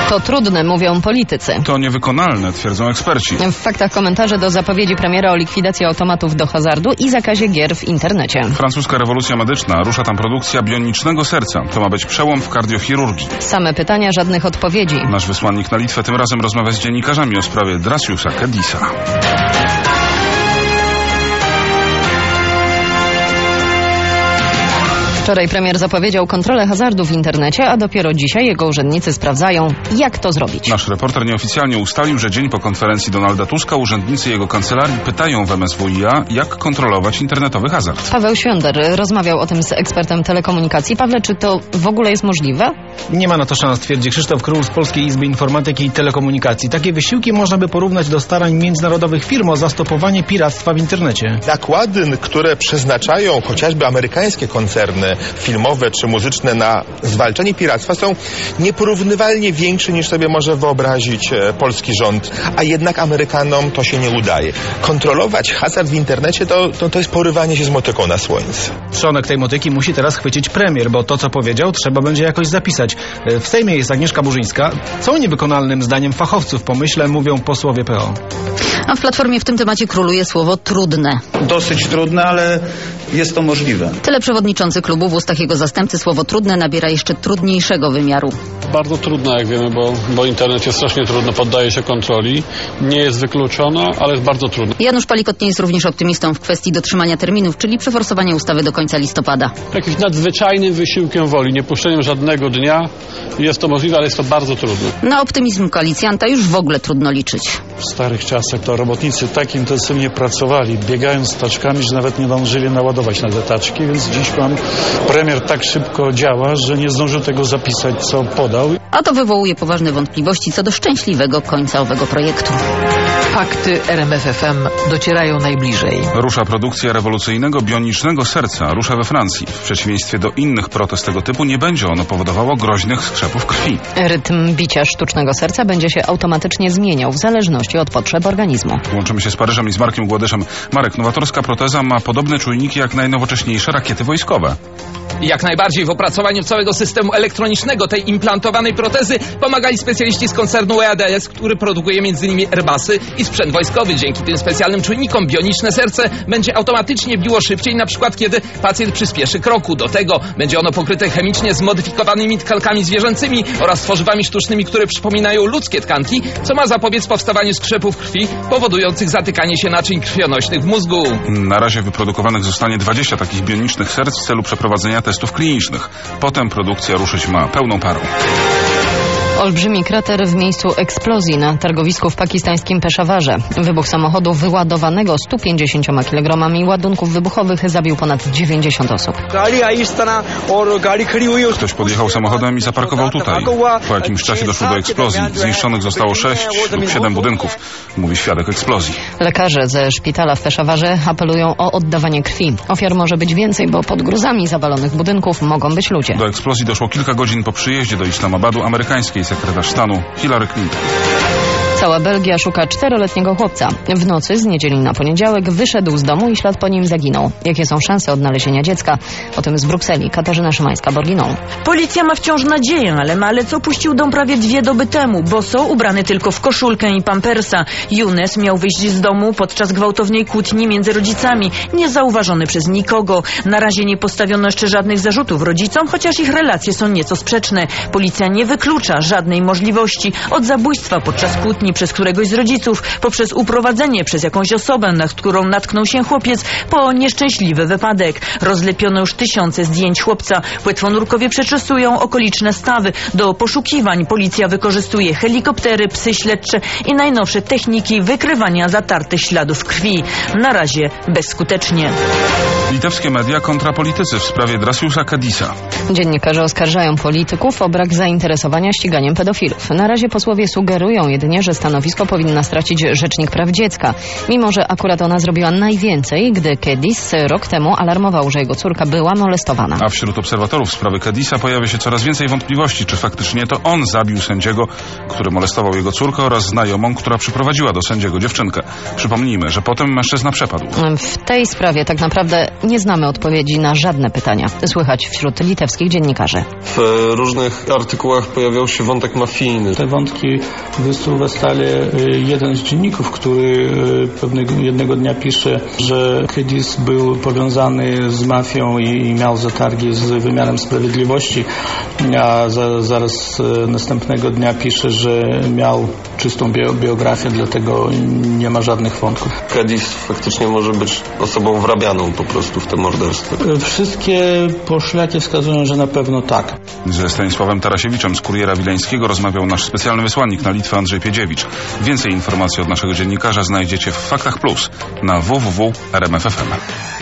To trudne, mówią politycy. To niewykonalne, twierdzą eksperci. W faktach komentarze do zapowiedzi premiera o likwidacji automatów do hazardu i zakazie gier w internecie. Francuska rewolucja medyczna. Rusza tam produkcja bionicznego serca. To ma być przełom w kardiochirurgii. Same pytania, żadnych odpowiedzi. Nasz wysłannik na Litwę tym razem rozmawia z dziennikarzami o sprawie Drasiusa Kedisa. Wczoraj premier zapowiedział kontrolę hazardu w internecie, a dopiero dzisiaj jego urzędnicy sprawdzają, jak to zrobić. Nasz reporter nieoficjalnie ustalił, że dzień po konferencji Donalda Tuska urzędnicy jego kancelarii pytają w MSWiA, jak kontrolować internetowy hazard. Paweł Świąder rozmawiał o tym z ekspertem telekomunikacji. Pawle, czy to w ogóle jest możliwe? Nie ma na to szans, twierdzi Krzysztof Król z Polskiej Izby Informatyki i Telekomunikacji. Takie wysiłki można by porównać do starań międzynarodowych firm o zastopowanie piractwa w internecie. Nakłady, które przeznaczają chociażby amerykańskie koncerny filmowe czy muzyczne na zwalczanie piractwa, są nieporównywalnie większe niż sobie może wyobrazić polski rząd, a jednak Amerykanom to się nie udaje. Kontrolować hazard w internecie to jest porywanie się z motyką na słońce. Trzonek tej motyki musi teraz chwycić premier, bo to, co powiedział, trzeba będzie jakoś zapisać. W Sejmie jest Agnieszka Burzyńska. Co niewykonalnym zdaniem fachowców, pomyśle, mówią posłowie PO. A w Platformie w tym temacie króluje słowo trudne. Dosyć trudne, ale jest to możliwe. Tyle przewodniczący klubu. W ustach jego zastępcy słowo trudne nabiera jeszcze trudniejszego wymiaru. Bardzo trudne, jak wiemy, bo internet jest strasznie trudno, poddaje się kontroli. Nie jest wykluczona, ale jest bardzo trudne. Janusz Palikot nie jest również optymistą w kwestii dotrzymania terminów, czyli przeforsowania ustawy do końca listopada. Jakimś nadzwyczajnym wysiłkiem woli, nie puszczeniem żadnego dnia jest to możliwe, ale jest to bardzo trudne. Na optymizm koalicjanta już w ogóle trudno liczyć. W starych czasach to robotnicy tak intensywnie pracowali, biegając z taczkami, że nawet nie zdążyli naładować na te taczki, więc dziś pan premier tak szybko działa, że nie zdążył tego zapisać, co podał. A to wywołuje poważne wątpliwości co do szczęśliwego końca owego projektu. Fakty RMF FM docierają najbliżej. Rusza produkcja rewolucyjnego bionicznego serca. Rusza we Francji. W przeciwieństwie do innych protez tego typu nie będzie ono powodowało groźnych skrzepów krwi. Rytm bicia sztucznego serca będzie się automatycznie zmieniał w zależności od potrzeb organizmu. Łączymy się z Paryżem i z Markiem Gładyszem. Marek, nowatorska proteza ma podobne czujniki jak najnowocześniejsze rakiety wojskowe. Jak najbardziej w opracowaniu całego systemu elektronicznego tej implantowanej protezy pomagali specjaliści z koncernu EADS, który produkuje m.in. Airbusy i sprzęt wojskowy. Dzięki tym specjalnym czujnikom bioniczne serce będzie automatycznie biło szybciej, na przykład kiedy pacjent przyspieszy kroku. Do tego będzie ono pokryte chemicznie zmodyfikowanymi tkankami zwierzęcymi oraz tworzywami sztucznymi, które przypominają ludzkie tkanki, co ma zapobiec powstawaniu skrzepów krwi powodujących zatykanie się naczyń krwionośnych w mózgu. Na razie wyprodukowanych zostanie 20 takich bionicznych serc w celu przeprowadzenia testów klinicznych. Potem produkcja ruszyć ma pełną parą. Olbrzymi krater w miejscu eksplozji na targowisku w pakistańskim Peszawarze. Wybuch samochodu wyładowanego 150 kg ładunków wybuchowych zabił ponad 90 osób. Ktoś podjechał samochodem i zaparkował tutaj. Po jakimś czasie doszło do eksplozji. Zniszczonych zostało 6 lub 7 budynków, mówi świadek eksplozji. Lekarze ze szpitala w Peszawarze apelują o oddawanie krwi. Ofiar może być więcej, bo pod gruzami zawalonych budynków mogą być ludzie. Do eksplozji doszło kilka godzin po przyjeździe do Islamabadu amerykańskiej sekretarz stanu Hillary Clinton. Cała Belgia szuka 4-letniego chłopca. W nocy z niedzieli na poniedziałek wyszedł z domu i ślad po nim zaginął. Jakie są szanse odnalezienia dziecka? O tym z Brukseli Katarzyna Szymańska-Borginą. Policja ma wciąż nadzieję, ale malec opuścił dom prawie 2 doby temu. Boso, ubrany tylko w koszulkę i pampersa. Younes miał wyjść z domu podczas gwałtownej kłótni między rodzicami. Niezauważony przez nikogo. Na razie nie postawiono jeszcze żadnych zarzutów rodzicom, chociaż ich relacje są nieco sprzeczne. Policja nie wyklucza żadnej możliwości od zabójstwa podczas kłótni przez któregoś z rodziców, poprzez uprowadzenie przez jakąś osobę, na którą natknął się chłopiec, po nieszczęśliwy wypadek. Rozlepiono już tysiące zdjęć chłopca. Płetwonurkowie przeczesują okoliczne stawy. Do poszukiwań policja wykorzystuje helikoptery, psy śledcze i najnowsze techniki wykrywania zatartych śladów krwi. Na razie bezskutecznie. Litewskie media kontra politycy w sprawie Drasiusa Kedisa. Dziennikarze oskarżają polityków o brak zainteresowania ściganiem pedofilów. Na razie posłowie sugerują jedynie, że stanowisko powinna stracić Rzecznik Praw Dziecka, mimo że akurat ona zrobiła najwięcej, gdy Kedis rok temu alarmował, że jego córka była molestowana. A wśród obserwatorów sprawy Kedisa pojawia się coraz więcej wątpliwości, czy faktycznie to on zabił sędziego, który molestował jego córkę, oraz znajomą, która przyprowadziła do sędziego dziewczynkę. Przypomnijmy, że potem mężczyzna przepadł. W tej sprawie tak naprawdę nie znamy odpowiedzi na żadne pytania. Słychać wśród litewskich dziennikarzy. W różnych artykułach pojawiał się wątek mafijny. Te wątki wysuwa stale jeden z dzienników, który jednego dnia pisze, że Kedis był powiązany z mafią i miał zatargi z wymiarem sprawiedliwości, a zaraz następnego dnia pisze, że miał czystą biografię, dlatego nie ma żadnych wątków. Kedis faktycznie może być osobą wrabianą po prostu w te morderstwa. Wszystkie poszlaki wskazują, że na pewno tak. Ze Stanisławem Tarasiewiczem z Kuriera Wileńskiego rozmawiał nasz specjalny wysłannik na Litwę Andrzej Piedziewicz. Więcej informacji od naszego dziennikarza znajdziecie w Faktach Plus na www.rmf.fm.